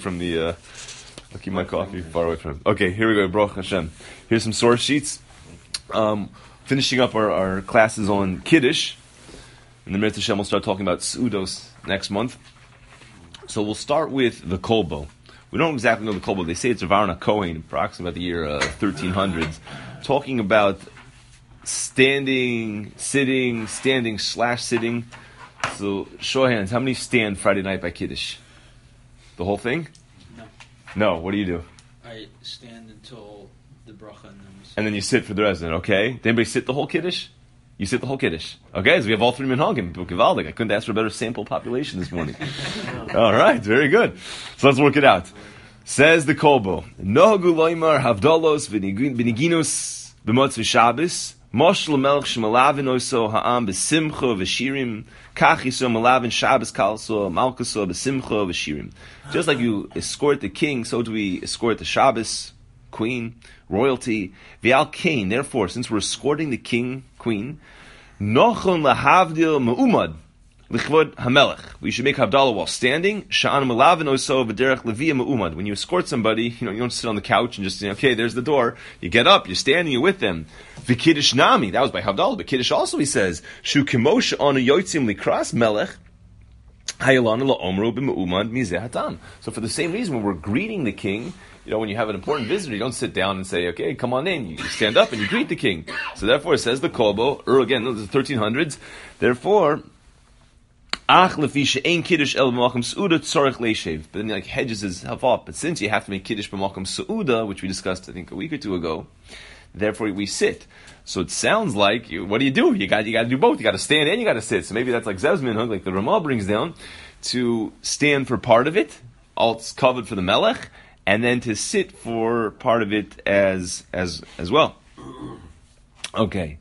from the. I'll keep my coffee far away from him. Okay, here we go. Baruch Hashem. Here's some source sheets. Finishing up our classes on Kiddush. And the Mirz Hashem will start talking about Seudos next month. So we'll start with the Kolbo. We don't exactly know the Kolbo. They say it's Rav Aaron Cohen, approximately about the year 1300s, talking about standing, sitting, standing/sitting. So, show of hands, how many stand Friday night by Kiddush? The whole thing? No. What do you do? I stand until the bracha and then you sit for the rest of it, okay? Did anybody sit the whole Kiddush? You sit the whole Kiddush. Okay, so we have all three minhagim. Givaldik. I couldn't ask for a better sample population this morning. All right, very good. So let's work it out. Says the Kolbo, Nohagu loymar havdalos v'niginus b'motz v'shabis mosh l'melech shemalavin oso ha'am b'simcha v'shirim kach yiso malavin Shabbos kalso malkuso b'simcha v'shirim. Just like you escort the king, so do we escort the Shabbos queen, royalty. V'al kain, therefore, since we're escorting the king, queen, nochon lahavdil me'umad l'chvod hamelech. We should make havdalah while standing. Sha'an malavin oso v'derech leviyah me'umad. When you escort somebody, you don't sit on the couch and just say, okay, there's the door. You get up, you're standing, you're with them. V'kiddush nami, that was by havdalah. But kiddush also, he says, shu kimosh on a yotzim likras melech. So for the same reason, when we're greeting the king, when you have an important visitor, you don't sit down and say, okay, come on in. You stand up and you greet the king. So therefore, it says the Kolbo, or again, this is the 1300s, therefore, but then he hedges himself up. But since you have to make Kiddush b'malkum Seuda, which we discussed, I think, a week or two ago, therefore we sit. So it sounds like, what do? You got to do both. You got to stand and you got to sit. So maybe that's like Zevzmin, like the Ramah brings down, to stand for part of it, all it's covered for the Melech, and then to sit for part of it as well. Okay.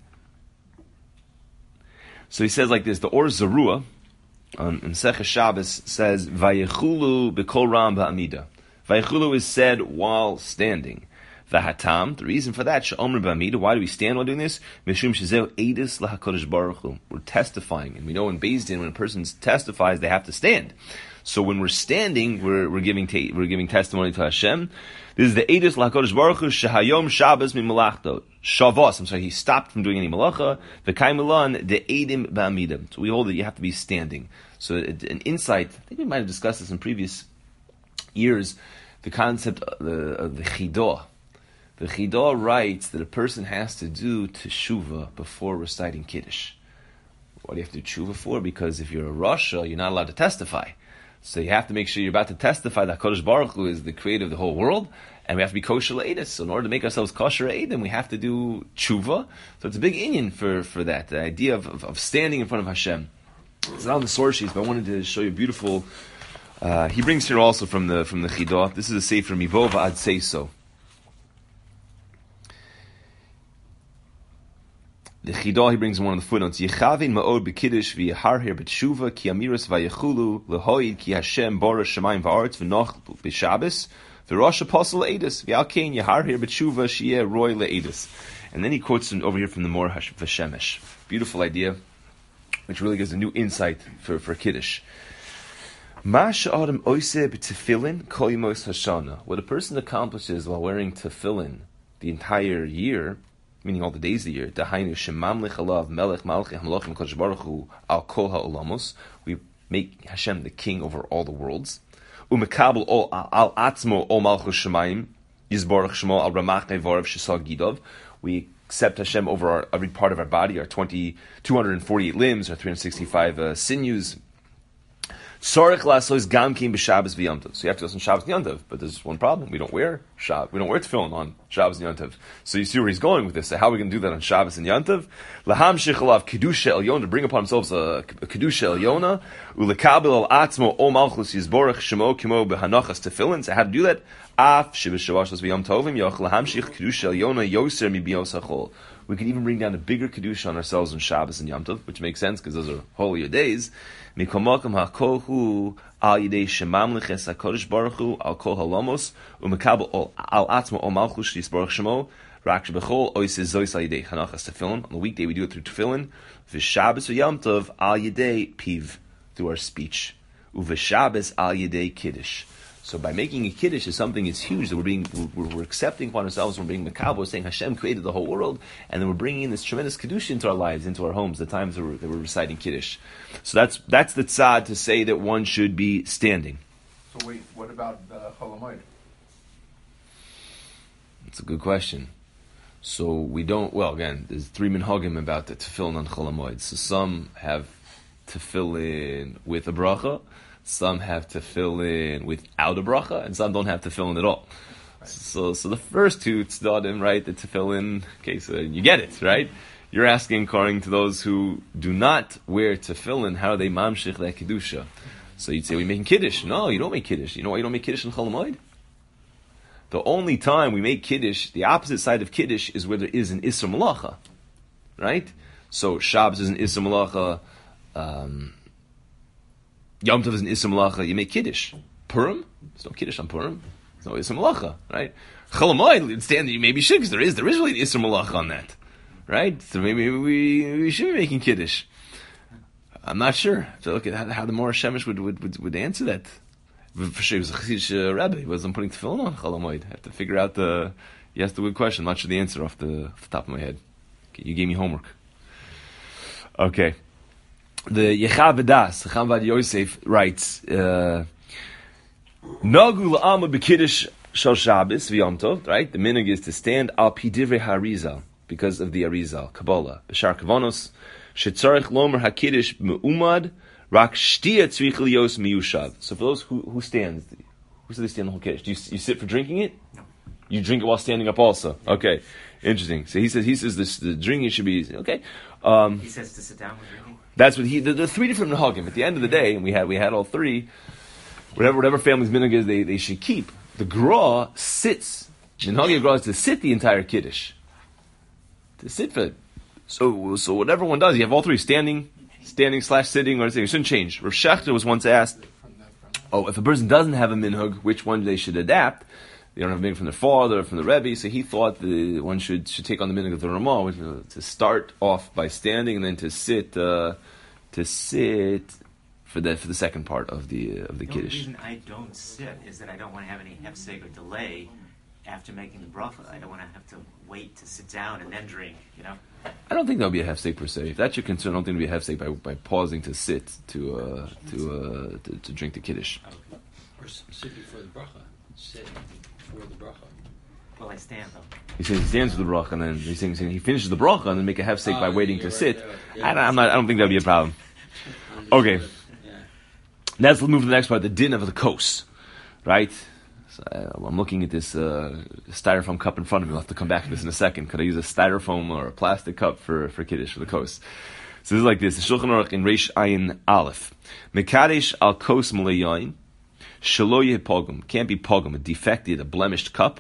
So he says like this, the Or Zarua, in Sech Shabbos, says, Vayechulu b'kol ram ba'amida. Vayechulu is said while standing. V'hatam, the reason for that, she'omer ba'amida, why do we stand while doing this? Mishum shezeu eidus l'HaKadosh Baruch Hu. We're testifying, and we know in Beis Din, when a person testifies, they have to stand. So when we're standing, we're giving testimony to Hashem. This is the eidus l'HaKadosh Baruch Hu, shehayom Shabbos min malachto. Shavos, he stopped from doing any malacha. V'kai milan de eidim ba'amida. So we hold that you have to be standing. So an insight, I think we might have discussed this in previous years, the concept of the chidah. The Chidah writes that a person has to do teshuvah before reciting Kiddush. What do you have to do teshuvah for? Because if you're a Rasha, you're not allowed to testify. So you have to make sure you're about to testify that HaKadosh Baruch Hu is the creator of the whole world, and we have to be kosher l'edus. So in order to make ourselves kosher l'edim, we have to do teshuvah. So it's a big inyan for that, the idea of standing in front of Hashem. It's not on the source sheets, but I wanted to show you a beautiful... he brings here also from the Chidah. This is a sefer Mivo v'ad Seiso. The Chidah, he brings in one of the footnotes. Yechavin ma'od b'kiddush v'yaharher b'tshuva ki amiras v'yechulu l'hoid ki Hashem bara shemayim v'aretz v'noch b'Shabbos v'rosh apostle le'edus v'yalkein yaharher b'tshuva sheyeh roy le'edus. And then he quotes over here from the Mor V'Shemesh. Beautiful idea, which really gives a new insight for Kiddush. Ma she'adam oiseh b'tefillin kol yemos hashana. What a person accomplishes while wearing tefillin the entire year, meaning all the days of the year, Dahainu shemamlich alav melech malchei hamalochim kodesh baruch hu al kol ha'olamos. We make Hashem the king over all the worlds. Umekabel al atzmo ol malchus shemayim yizborach shemo al ramach nevorav shesal gidov. We accept Hashem over every part of our body, our 248 limbs, our 365 sinews. Sorech lasos gamkim b'Shabbos v'Yom Tov. So you have to do this on Shabbos and Yom Tov, but there's one problem: we don't wear tefillin on Shabbos and Yom Tov. So you see where he's going with this. So how are we going to do that on Shabbos and Yom Tov? Laham shechalav kedusha elyon, to bring upon themselves a kedusha elyona, ulekabel al atzmo o malchus yizborach shemo kimo behanachas tefillin. So how to do that? Af shebeshavashos v'Yom Tovim yoch laham shich kedusha elyona yoser mibios hachol. We can even bring down a bigger kedusha on ourselves on Shabbos and Yom Tov, which makes sense because those are holier days. Mikomakam hakolhu al yidei shemamliches hakodesh baruch hu al kol halamos umekabel al atzmo o malchus yisborach shemo rak shebechol oises zois al yidei chanachas tefillin. On the weekday we do it through tefillin. V'Shabbos v'Yom Tov al yidei piv, through our speech. Uv'Shabbos al yidei kiddush. So by making a kiddush is something that's huge, that we're accepting upon ourselves, we're being makabel, saying Hashem created the whole world, and then we're bringing in this tremendous kedusha into our lives, into our homes, the times that we're reciting kiddush. So that's the tzad to say that one should be standing. So wait, what about Chol Hamoed? That's a good question. So we don't, well again, there's 3 minhagim about the tefillin on Chol Hamoed. So some have tefillin with a bracha, some have tefillin without a bracha, and some don't have tefillin at all. Right. So the first two tzedadim, right, the tefillin, okay, so you get it, right? You're asking according to those who do not wear tefillin, how are they mamshich that kedusha? So you'd say, we're making kiddush. No, you don't make kiddush. You know why you don't make kiddush in Chol Hamoed? The only time we make kiddush, the opposite side of kiddush, is where there is an isra malacha, right? So Shabbos is an isra malacha, Yom Tov is an isra malacha. You make kiddush. Purim, there's no kiddush on Purim. There's no isra malacha, right? Chol Hamoed, stand you maybe should, because there is really an isra malacha on that, right? So maybe we should be making kiddush. I'm not sure. So look at how the Mor Shemesh would answer that. For sure, he was a Chassidish Rebbe. He wasn't putting tefillin on Chol Hamoed. I have to figure out you asked a good question. I'm not sure the answer off the top of my head. Okay, you gave me homework. Okay. The Yechav V'das, Chacham Vad Yosef writes, Nagu la'alma b'kiddush shel Shabbos v'Yom Tov, right? The minhag is to stand al pi divrei HaArizal, because of the Arizal, Kabbalah. B'shar Kavanos, shetzarech lomer hakiddush me'umad, rak shtia tzrich liyos miyushav. So for those who stands, who said they stand the whole kiddush? Do you sit for drinking it? No. You drink it while standing up also? Okay. Interesting. So he says the drinking should be, okay. He says to sit down with drinking? That's what there are 3 different minhagim. At the end of the day, and we had all 3, whatever family's minhag is, they should keep. The gra sits. Minhag gra is to sit the entire kiddush. To sit for it. So whatever one does, you have all 3, standing / sitting, or anything. It shouldn't change. Rav Shechter was once asked, if a person doesn't have a minhag, which one they should adapt? They don't have a minhag from their father or from the Rebbe, so he thought one should take on the minhag of the Ramah, which is to start off by standing and then to sit for the second part of the kiddush. The only reason I don't sit is that I don't want to have any hefsek or delay after making the bracha. I don't want to have to wait to sit down and then drink, I don't think that would be a hefsek per se. If that's your concern, I don't think it would be a hefsek by pausing to sit to drink the kiddush. Okay. Or sit before the bracha. Sit before the bracha. Well, I stand though. He says he stands for the bracha, and then he's saying he finishes the bracha and then make a hefsek by waiting to sit. I don't think that would be a problem. Okay. Let's move to the next part, the din of the kos, right? So I'm looking at this styrofoam cup in front of me. I'll have to come back to this in a second. Could I use a styrofoam or a plastic cup for kiddush, for the kos? So this is like this. The Shulchan Aruch in Reish Ayin Aleph. Mekadesh al kos malei yain, shelo yeh pogum. Can't be pogum, a defected, a blemished cup.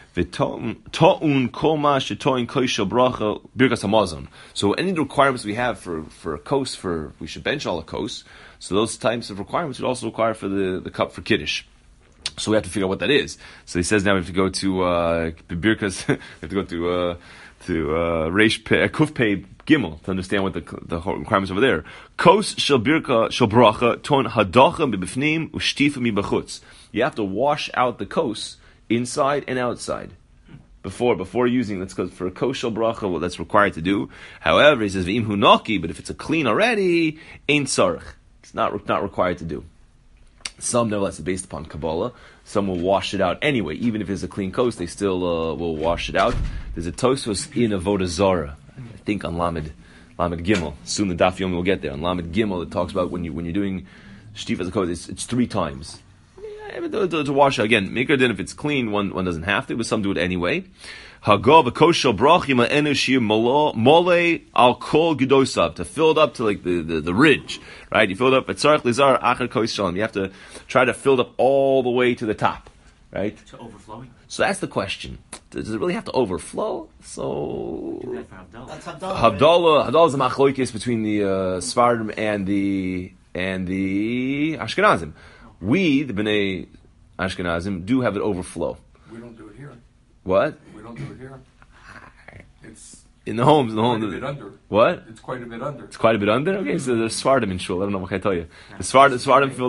V'to'un kol ma sheto'in koshel bracha birkas hamazon. So any of the requirements we have for a kos, we should bench all a kos. So those types of requirements would also require for the cup for kiddush. So we have to figure out what that is. So he says now we have to go to birkas. We have to go to Reish Kuf Pei Gimel to understand what the requirements over there. Kos shel birka shel bracha ton hadacha mibifnim ushtifa mibachutz. You have to wash out the kos inside and outside before using. Let's go for a kos shel bracha. Well, that's required to do. However, he says v'im hu naki, but if it's a clean already, ain't sarich. It's not required to do. Some, nevertheless, are based upon Kabbalah. Some will wash it out anyway. Even if it's a clean kos, they still will wash it out. There's a Tosfos in Avodah Zarah, I think on Lamed Gimel. Soon the Daf Yomi will get there. On Lamed Gimel, it talks about when you're doing Shtif as a kos, it's 3 times. To wash it again, make it then if it's clean, one doesn't have to, but some do it anyway. Hagav koshel brachim enushir mole al kol gedosav, to fill it up to like the ridge, right? You fill it up at tzarich lizar acher kos shalom. You have to try to fill it up all the way to the top, right? To overflowing. So that's the question. Does it really have to overflow? So Do that for Havdalah. That's Havdalah. Havdalah is a machlokes between the Sfardim and the Ashkenazim. We, the Bnei Ashkenazim, do have it overflow. We don't do it here. What? We don't do it here. It's in the homes. quite a bit under. What? It's quite a bit under. It's quite a bit under? Okay, so there's Sfardim in Shul. I don't know what can I tell you. The Sfardim filled up.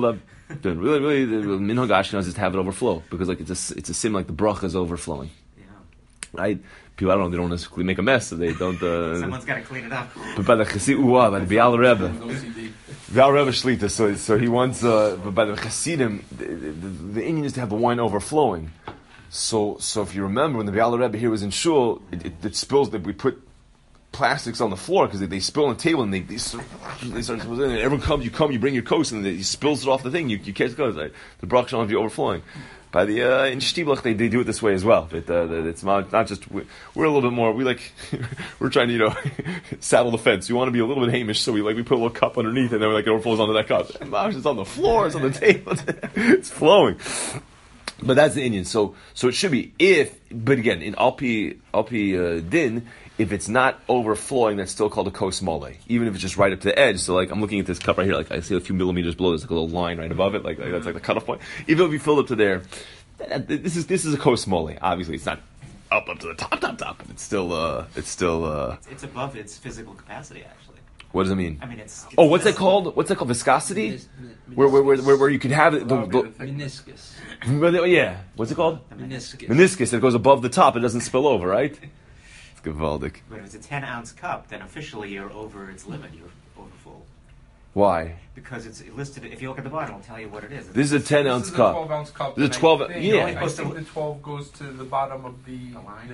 Really, the minhag Ashkenaz is to have it overflow because like it's a sim like the bracha is overflowing, Yeah. right? People, I don't know, they don't necessarily make a mess, so they don't. Someone's got to clean it up. But by the Chassid, by the Bial Rebbe, OCD. Bial Rebbe Shlita. So he wants, but by the Chassidim, the Indian is to have the wine overflowing. So if you remember when the Bial Rebbe here was in shul, it spills. That we put plastics on the floor because they spill on the table and they start. Everyone comes, you bring your coats and he spills it off the thing. You catch it goes. Right? The bracha shall be overflowing. By the in Shtiblach they do it this way as well. But it's not just we're a little bit more. We're trying to saddle the fence. You want to be a little bit Hamish, so we put a little cup underneath and then it overflows onto that cup. It's on the floor. It's on the table. It's flowing. But that's the Indian. So it should be but again in Alpi Din. If it's not overflowing, that's still called a kos mole, even if it's just right up to the edge. So, like, I'm looking at this cup right here, like, I see a few millimeters below, there's like a little line right above it, like that's like the cutoff point. Even if you fill up to there, this is a kos mole. Obviously, it's not up to the top, but it's still. It's above its physical capacity, actually. What does it mean? I mean, it's what's that called? What's that called? Viscosity? Where you can have it. Meniscus. Yeah. What's it called? Meniscus. Meniscus. It goes above the top. It doesn't spill over, right? Gewaldig. But if it's a 10-ounce cup, then officially you're over its limit. You're over full. Why? Because it's listed. If you look at the bottom, it'll tell you what it is. This is a 10-ounce cup. 12-ounce cup. This is a 12. I think the 12 goes to the bottom of the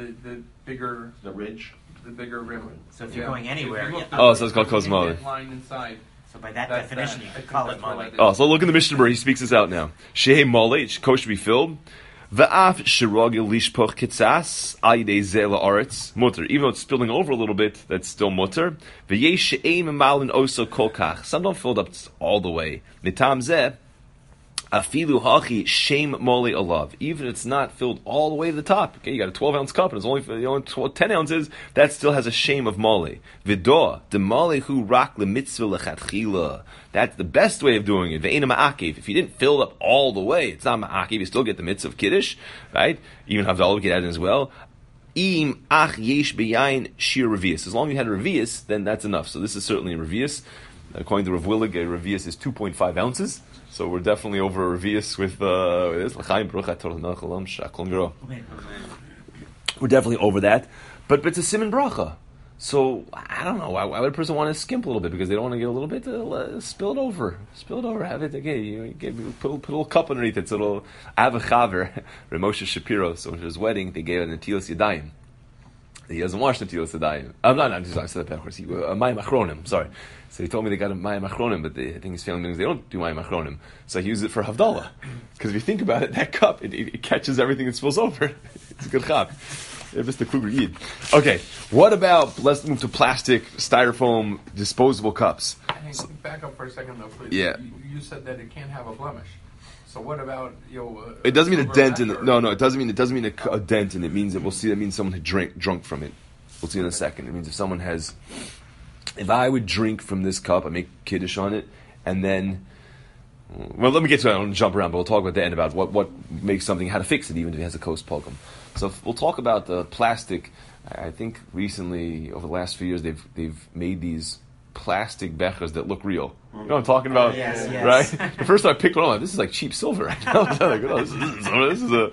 bigger ridge. The bigger rim. So if you're going anywhere, So it's called kos mole. Line inside. So by that definition, you could call it mole. Oh, so look in the Mishnah Berurah. He speaks this out now. Shehei mole, kos should be filled. Va'af shirogil lishpoch kitzas ayidei zeh la'aretz mutter. Even though it's spilling over a little bit, that's still mutter. V'yesh she'ein malin oso kolkach. Some don't fill it up all the way. Mitam zeh afilu hachi shem mole alav. Even if it's not filled all the way to the top. Okay, you got a 12-ounce cup and it's only 10 ounces. That still has a shame of mole. V'doh de mole hu rak lemitzvah lechatchila. That's the best way of doing it. Ve'ena ma'akev. If you didn't fill it up all the way, it's not ma'akev. You still get the mitzvah of kiddush, right? Even Havdalah get added as well. Im ach yesh beyayin shir revius. As long as you had a revius, then that's enough. So this is certainly a revius. According to Rav Willig, a revius is 2.5 ounces. So we're definitely over a revius with this. We're definitely over that. But it's a siman bracha. So I don't know. Why would a person want to skimp a little bit? Because they don't want to get a little bit. Spill it over. Have it. Okay, put a little cup underneath it. So I have a chaver, Ramosha Shapiro. So at his wedding, they gave it an Netilas Yadayim. He doesn't wash Netilas Yadayim. I'm not. I said that of course. Mayim Achronim. Sorry. So he told me they got a Mayim Achronim, but I think his family members they don't do Mayim Achronim. So he used it for Havdalah. Because if you think about it, that cup it catches everything that spills over. It's a good chap. Mr. Kluger Yid. Okay, what about, let's move to plastic, styrofoam, disposable cups. Hey, back up for a second though, please. Yeah. You said that it can't have a blemish. So what about, it doesn't mean a dent in it. it. No, it doesn't mean a dent in it. It means that we'll see, that means someone had drunk from it. We'll see in a second. It means if someone has, if I would drink from this cup, I make kiddush on it, and then, well, let me get to it. I don't want to jump around, but we'll talk about at the end about what makes something, how to fix it, even if it has a kos pogum. So we'll talk about the plastic. I think recently, over the last few years, they've made these plastic bechers that look real. You know what I'm talking about? Yes. Right? The first time I picked one up, this is like cheap silver. Right now. This is a.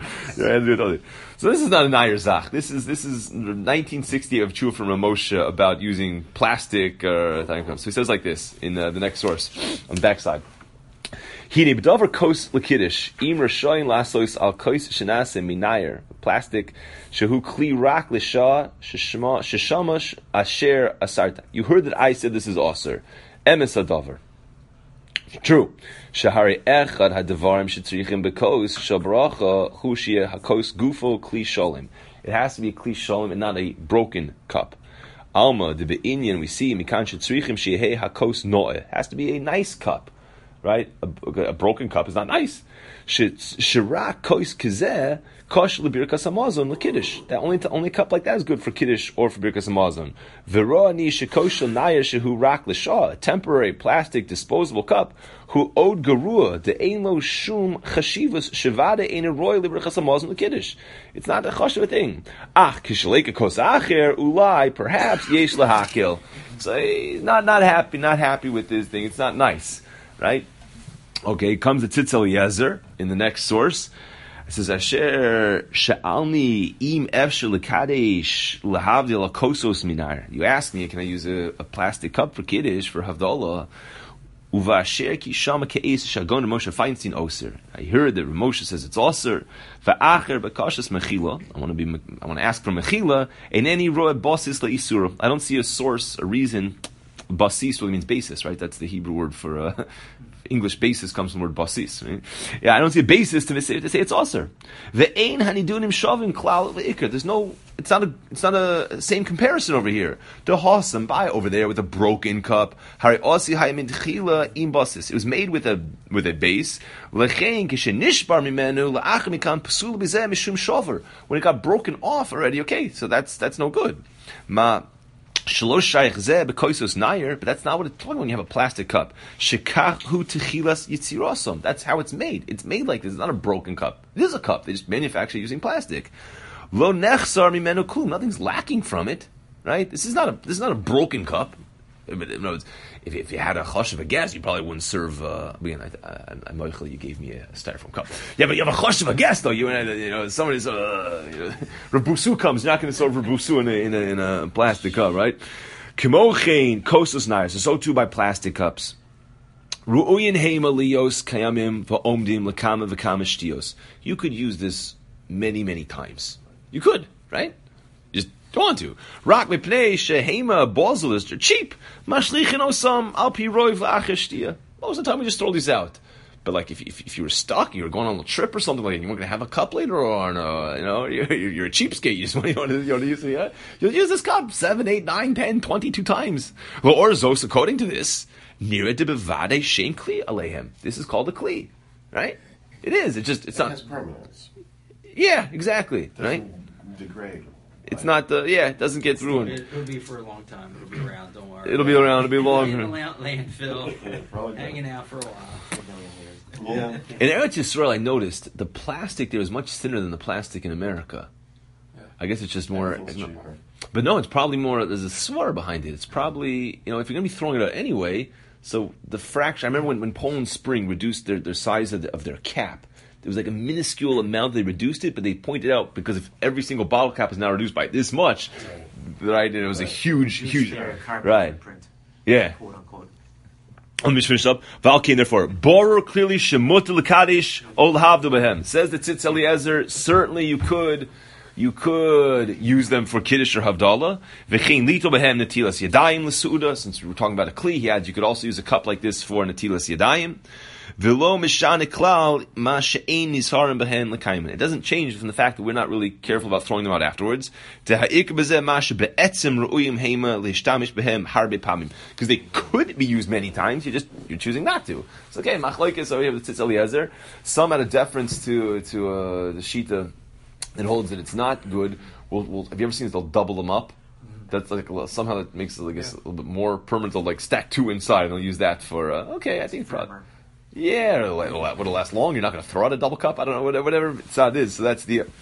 So this is not a Nair Zach. This is 1960 of Tshuva from Ramosha about using plastic. So he says like this in the next source on the backside. Hine b'davar kos l'kiddush im rashayin lasos al kos shenase minayer plastic shehu kli rak l'shah sheshamash asher asarta. You heard that I said this is aser. Emes hadavar. True. Shahari echad hadavarim shetzrichim bekos shabracha hushia hakos gufo kli shalim. It has to be a kli shalim and not a broken cup. Alma de be'inyan we see mikan shetzrichim shehei hakos noe. It has to be a nice cup. Right? A broken cup is not nice. Shirak kois kizeh kosh lebirkas hamazon lekiddush. That only cup like that is good for kiddush or for birkas hamazon. Veroni shekoshel nayer shehu rak l'shah. A temporary plastic disposable cup who od garua de ein lo shum chashivas shevade ein roy lebirkas hamazon lekiddush. It's not a chashuv thing. Ach kishaleka kos acher ulai perhaps yesh lahakil. So not happy with this thing. It's not nice. Right? Okay, comes the Tzitz Eliezer in the next source. It says, Asher she'alni im efshel lekadesh lahavdil akosos minar. You ask me, can I use a plastic cup for kiddush, for havdalah? Uvasher ki shama ke'es shagon Moshe Feinstein oser. I heard that Moshe says it's oser. Va'acher bakashas mechila. I want to ask for mechila. In any roe basis laisura. I don't see a source, a reason. Basis really means basis, right? That's the Hebrew word for English basis comes from the word basis. Right? Yeah, I don't see a basis to say it's aser. Ve'ein hanidunim shavim klal ve'ikr. There's no. It's not a same comparison over here. The Hossam by over there with a broken cup. It was made with a base. When it got broken off already, okay, so that's no good. But that's not what it's talking when you have a plastic cup. That's how it's made. It's made like this. It's not a broken cup. It is a cup. They just manufacture using plastic. Lo nechsar mimenu klum. Nothing's lacking from it, right? This is not a broken cup. If you had a chush of a gas, you probably wouldn't serve. Again, Michael, you gave me a styrofoam cup. Yeah, but you have a chush of a gas, though. Somebody's Rabusu comes. You're not going to serve Rabusu in a plastic cup, right? Kimochein kosos nayos. So too by plastic cups. Ru'uyin heima lios kayamim va'omdim lekama v'kama shtios. You could use this many times. You could, right? You just don't want to. Rak mipnei shehema bozelis. They're cheap. Mashlichin osam al pi roi v'acher shtia. Most of the time we just throw these out. But like if you were stuck, you were going on a trip or something like that, you weren't going to have a cup later on, you're a cheapskate. You just want to use it. Yeah? You'll use this cup 7, 8, 9, 10, 22 times. Well, or Zos, according to this, nira de bevade shem kli alehem. This is called a kli, right? It is. It's not. It has permanence. Yeah, exactly. It right? Degrade. It's not it doesn't get ruined. It'll be for a long time. It'll be around. Don't worry. It'll be around. It'll be In longer. the landfill, hanging out for a while. Yeah. In Eretz Yisrael, I noticed the plastic there is much thinner than the plastic in America. Yeah. I guess it's just more. Everything's cheaper. But no, it's probably more. There's a swar behind it. It's probably if you're going to be throwing it out anyway. So the fraction. I remember when Poland Spring reduced their size of their cap. There was like a minuscule amount they reduced it, but they pointed out because if every single bottle cap is now reduced by this much, right? And it was a huge, carbon right? footprint, Yeah. quote unquote. Let me just finish up. Valkein, therefore, Borer clearly shemut l'kadish ol havdu behem. Says the Tzitz Eliezer. Certainly, you could use them for kiddush or havdalah. V'chein lito behem netilas yadayim l'suuda. Since we were talking about a kli, you could also use a cup like this for netilas yadayim. V'lo mishane klal ma she'ein nisharim behen l'kaimen. It doesn't change from the fact that we're not really careful about throwing them out afterwards. Teha'ik b'zeh ma she'be'etzim ru'uyim heima l'hishtamish behem harbe pamim. Because they could be used many times, you're choosing not to. It's okay, machlokes, so we have the Tzitz Eliezer. Some out of deference to the Shita that holds that it's not good. We'll have you ever seen they'll double them up? That's like somehow that makes it, I guess, a little bit more permanent. They'll like stack two inside and they'll use that for, I think probably. Yeah, it'll last long. You're not going to throw out a double cup. I don't know, whatever it is. So that's the.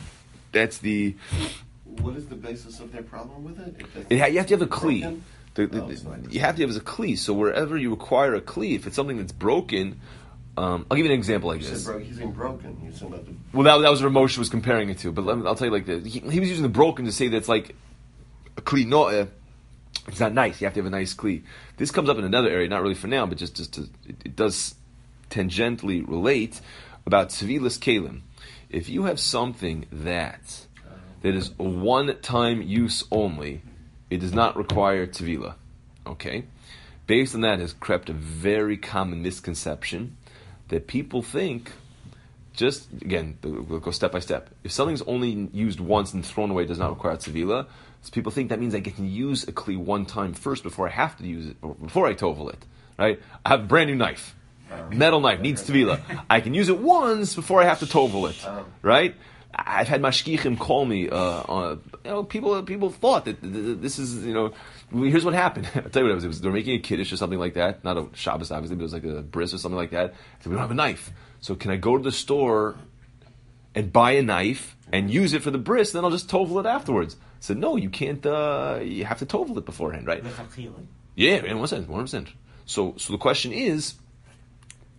What is the basis of their problem with it? You have to have a kli. Broken? You have to have as a kli. So wherever you require a kli, if it's something that's broken, I'll give you an example like this. He's saying broken. You're saying about the... Well, that was what Moshe was comparing it to. But I'll tell you like this. He was using the broken to say that it's like a kli. No, it's not nice. You have to have a nice kli. This comes up in another area, not really for now, but just it does tangentially relate about Tzivilas Kalim. If you have something that is a one-time use only, it does not require Tzivila. Okay? Based on that has crept a very common misconception that people think, just, again, we'll go step by step. If something's only used once and thrown away, it does not require Tzivila, so people think that means I can use a Kli one time first before I have to use it, or before I tovel it. Right? I have a brand new knife. Metal knife, needs Tevila. I can use it once before I have to tovel it, right? I've had mashkichim call me, people thought that this is, here's what happened. I'll tell you what it was. They were making a kiddush or something like that, not a Shabbos obviously, but it was like a bris or something like that. I said, we don't have a knife. So can I go to the store and buy a knife and use it for the bris, then I'll just tovel it afterwards? I said, no, you can't, you have to tovel it beforehand, right? Yeah, 100%. So the question is,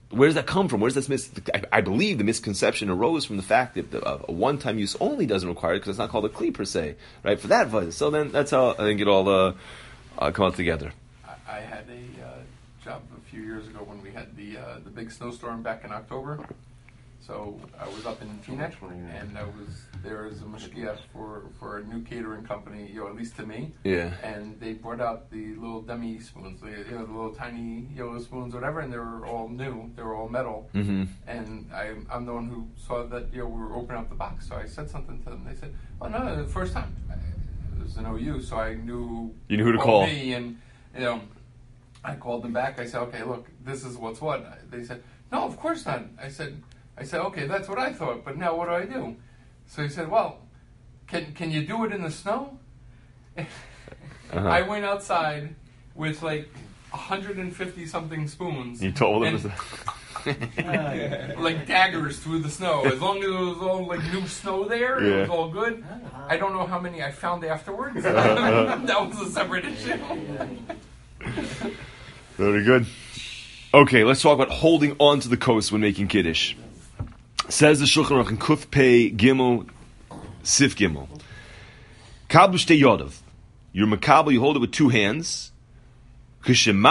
where does that come from? Where does this I believe the misconception arose from the fact that a one-time use only doesn't require it because it's not called a kli per se, right? For that advice. So then that's how I think it all come out together. I had a job a few years ago when we had the big snowstorm back in October. So I was up in Teaneck, and there was a mashgiach for a new catering company, at least to me. Yeah. And they brought out the little demi spoons, the little tiny yellow spoons, whatever, and they were all new. They were all metal. Mm-hmm. And I'm the one who saw that we were opening up the box. So I said something to them. They said, "Oh no, the first time." It was an OU, so I knew you knew who to call. Me, and I called them back. I said, "Okay, look, this is what's what." They said, "No, of course not." I said, "Okay, that's what I thought, but now what do I do?" So he said, "Well, can you do it in the snow?" I went outside with like 150 something spoons. You told him, like daggers through the snow. As long as it was all like new snow there, it was all good. I don't know how many I found afterwards. That was a separate issue. Very good. Okay, let's talk about holding on to the kos when making kiddush. Says the Shulchan Aruch in Kuf Pei Gimel Sif Gimel. Kablu shtei yodav. You're makabel, you hold it with two hands. And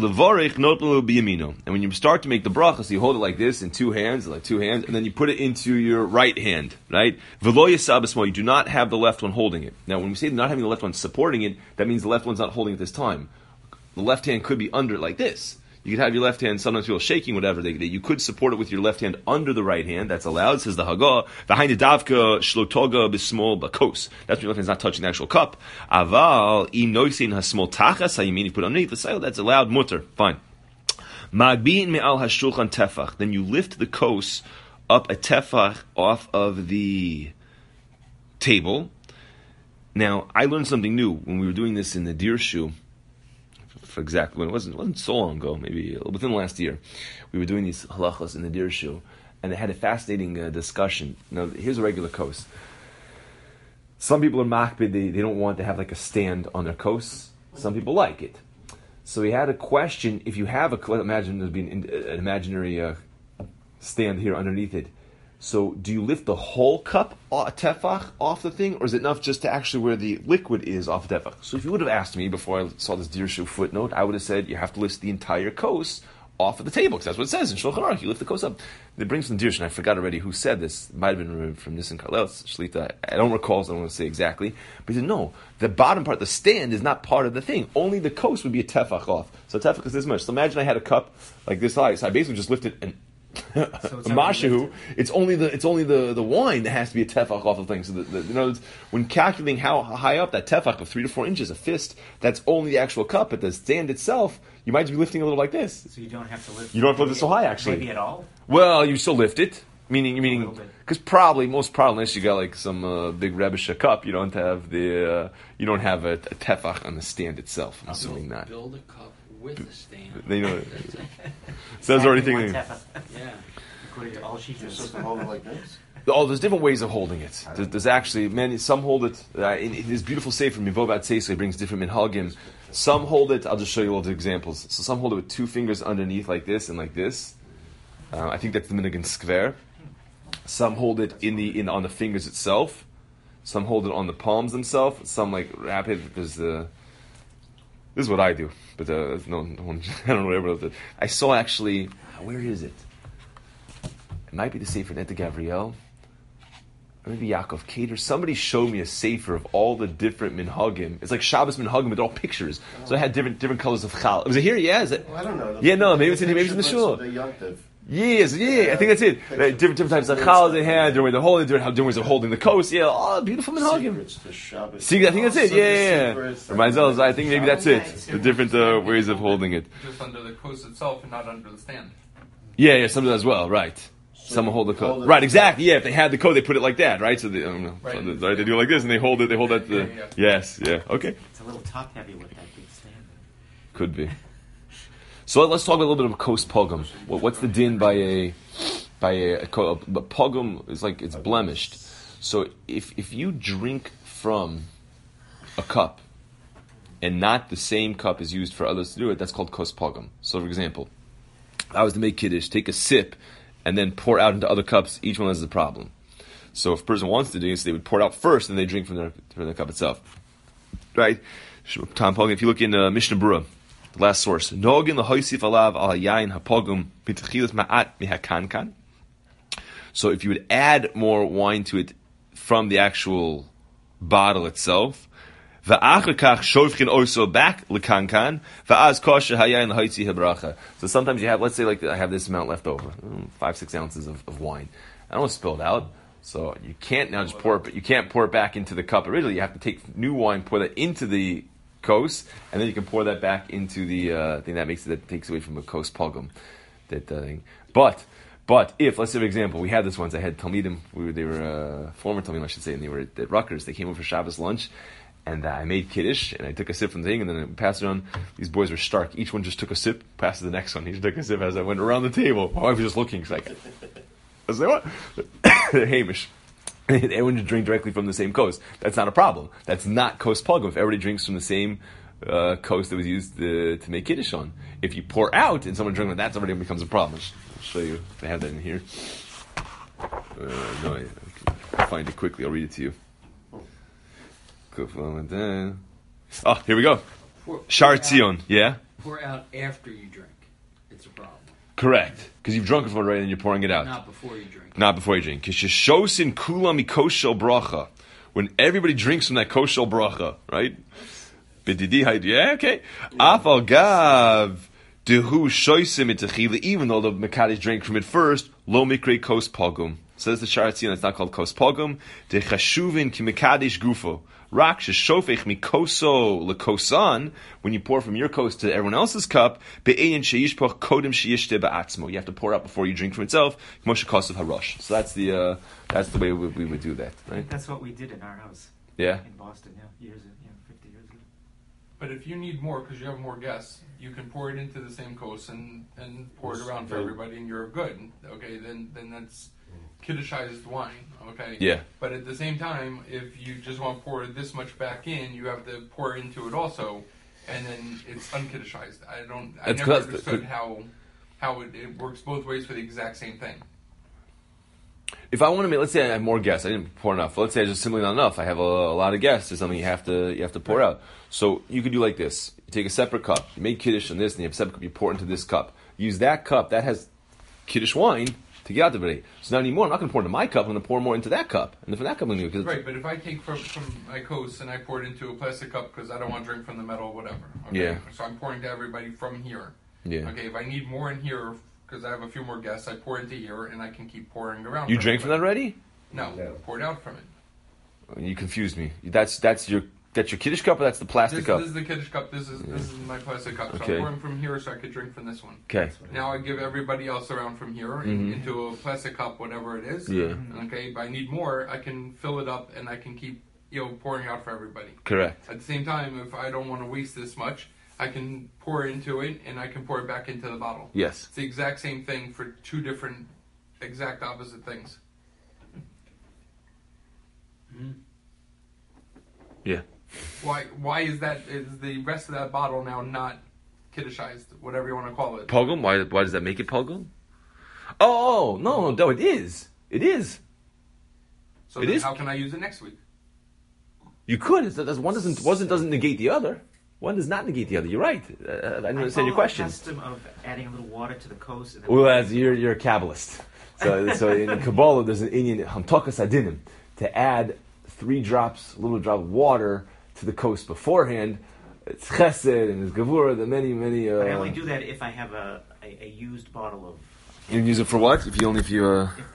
when you start to make the bracha, so you hold it like this in two hands, and then you put it into your right hand, right? You do not have the left one holding it. Now, when we say not having the left one supporting it, that means the left one's not holding it this time. The left hand could be under it like this. You could have your left hand sometimes feel shaking, whatever. You could support it with your left hand under the right hand. That's allowed. Says the Haggah. Behind the davka shlotoga b'smol bakos. That's when your left hand's not touching the actual cup. Aval inoisin hasmol tachas. You mean you put underneath the side? That's allowed. Mutter. Fine. Magbiin me'al hashulchan tefach. Then you lift the kos up a tefach off of the table. Now I learned something new when we were doing this in the Dirshu. For exactly when it wasn't so long ago, maybe within the last year, we were doing these halachos in the Dirshu, and they had a fascinating discussion. Now, here's a regular kos. Some people are makbid; they don't want to have like a stand on their kos. Some people like it. So we had a question: if you have imagine there's been an imaginary stand here underneath it. So, do you lift the whole cup, tefach, off the thing, or is it enough just to actually where the liquid is off the tefach? So, if you would have asked me before I saw this Dirshu footnote, I would have said you have to lift the entire kos off of the table, because that's what it says in Shulchan Aruch. You lift the kos up. It brings from Dirshu, and I forgot already who said this. It might have been from Nissen Karlel, Shlita. I don't recall, so I don't want to say exactly. But he said, no, the bottom part, the stand, is not part of the thing. Only the kos would be a tefach off. So, tefach is this much. So, imagine I had a cup like this high. So, I basically just lifted and Mashu, it's only the wine that has to be a tefach off of things. So when calculating how high up that tefach of 3 to 4 inches, a fist, that's only the actual cup. But the stand itself, you might just be lifting a little like this. So you don't have to lift. You don't have to lift it so high, actually. Maybe at all. Well, you still lift it. Meaning, because most probably, unless you got like some big Rebbeisha cup, you don't have a tefach on the stand itself. I'm assuming not. Build a cup with a stand. They know. So that's already thinking. Yeah. According to all she You're does. supposed to hold it like this? Oh, there's different ways of holding it. There's actually some hold it in his beautiful sefer Mivobat Seis. He brings different minhagim. Some hold it. I'll just show you all the examples. So some hold it with 2 fingers underneath, like this and like this. I think that's the minhag skver. Some hold it on the fingers itself. Some hold it on the palms themselves. Some like wrap it. This is what I do, but no one, I don't know what everyone else did. I saw actually, where is it? It might be the Sefer Netta Gabriel, or maybe Yaakov Kader. Somebody showed me a Sefer of all the different minhagim. It's like Shabbos minhagim, but they're all pictures. So it had different colors of chal. Was it here? Yeah, is it? Well, I don't know. Yeah, no, maybe it's in the shul. Yes, I think that's it. Different types of chal they had, different ways of holding, different ways of holding the coast. Yeah, beautiful minhagim. See, I think that's it. Yeah. Reminds us. I think maybe that's it. The different ways of holding it. Just under the kos itself and not under the stand. Yeah, some of that as well. Right. Some hold the coat. Right, exactly. Yeah, if they had the coat, they put it like that. Right. So they, I don't know. Right. So they do it like this, and they hold it. They hold that. Yes. Yeah. Okay. It's a little top heavy with that big stand. Could be. So let's talk a little bit of kos pogum. What's the din by a pogum is like it's blemished. So if you drink from a cup and not the same cup is used for others to do it, that's called kos pogum. So for example, I was to make kiddush, take a sip, and then pour out into other cups. Each one has a problem. So if a person wants to do this, they would pour it out first, and they drink from the cup itself. Right? Tom Pogum, if you look in Mishnah Berurah, the last source, Nogin lahoisif alav al hayayin hapogum b'techilas ma'at mihakankan. So if you would add more wine to it from the actual bottle itself, v'achar kach shofchin also back lekankan v'az kosher hayayin lahoitzi hebracha. So sometimes you have, let's say, like I have this amount left over, 5-6 ounces of wine. I don't want to spill it out. So you can't now just pour it, but you can't pour it back into the cup. Originally, you have to take new wine, pour that into the kos, and then you can pour that back into the thing that takes away from the kos pogum. That thing. But if, let's say for example, we had this once. I had Talmidim. They were former Talmidim, I should say, and they were at Rutgers. They came over for Shabbos lunch, and I made kiddush, and I took a sip from the thing, and then I passed it on. These boys were stark. Each one just took a sip, passed to the next one. Each took a sip as I went around the table. My wife was just looking. She's like, I was like, what? They're Hamish. Everyone just drink directly from the same kos. That's not a problem. That's not kos pogum. If everybody drinks from the same kos that was used to make kiddush on. If you pour out and someone drinks, that's already becomes a problem. I'll show you if I have that in here. No, I can find it quickly. I'll read it to you. Oh, here we go. Shar Tzion, yeah? Pour out after you drink. It's a problem. Correct. Because you've drunk it from already and you're pouring it out. Not before you drink. Not before you drink. Kishoshin kula mikoshel bracha. When everybody drinks from that koshel bracha, right? Bididi, yeah, okay. Afal gav dehu shoisim itachila. Even though the Mekadesh drank from it first, lo mikre kos pogum. Says the Shar Tzion, it's not called kos pogum. De chashuvin ki Mekadesh gufo. Rak sheshofech mikoso lekosan. When you pour from your kos to everyone else's cup, be'ein sheyishpoch kodem sheyishte ba'atzmo. You have to pour out before you drink from itself. Moshe kosav harosh. So that's the way we would do that, I right? think that's what we did in our house. Yeah. In Boston, 50 years ago. But if you need more because you have more guests, you can pour it into the same kos and pour it around for everybody, and you're good. Okay, then that's kiddishized wine. Okay. Yeah. But at the same time, if you just want to pour this much back in, you have to pour into it also, and then it's unkiddishized. I never understood how it works both ways for the exact same thing. If I want to make, let's say I have more guests, I didn't pour enough. Let's say I just simply not enough. I have a lot of guests or something. You have to pour out. So you could do like this: you take a separate cup, you make kiddush on this, and you have a separate cup. You pour into this cup. Use that cup that has kiddush wine to get out the day. So not anymore. I'm not going to pour into my cup. I'm going to pour more into that cup, and then from that cup I'm going to do it. Right, but if I take from my kos and I pour it into a plastic cup because I don't want to drink from the metal, whatever. Okay? Yeah. So I'm pouring to everybody from here. Yeah. Okay. If I need more in here because I have a few more guests, I pour into here and I can keep pouring around. You drank from that already? No, poured out from it. You confused me. That's your kiddush cup, or that's the plastic cup? This is the kiddush cup. This is my plastic cup. So Okay. I'm pouring from here so I could drink from this one. Okay. Now I give everybody else around from here into a plastic cup, whatever it is. Yeah. Okay. If I need more, I can fill it up and I can keep pouring out for everybody. Correct. At the same time, if I don't want to waste this much, I can pour into it and I can pour it back into the bottle. Yes. It's the exact same thing for two different, exact opposite things. Yeah. Why is that? Is the rest of that bottle now not kiddishized? Whatever you want to call it. Pogum? Why does that make it pogum? Oh, no, it is. It is. So It then is. how can I use it next week? You could. One doesn't negate the other. One does not negate the other. You're right. I don't understand your question. The custom of adding a little water to the kos. And then Well, you're a Kabbalist. So in Kabbalah, there's an Inyan Hamtokas Adinim to add 3 drops, a little drop of water to the kos beforehand. It's Chesed and it's Gavura. The many. But I only do that if I have a used bottle of. You use it for what? If you.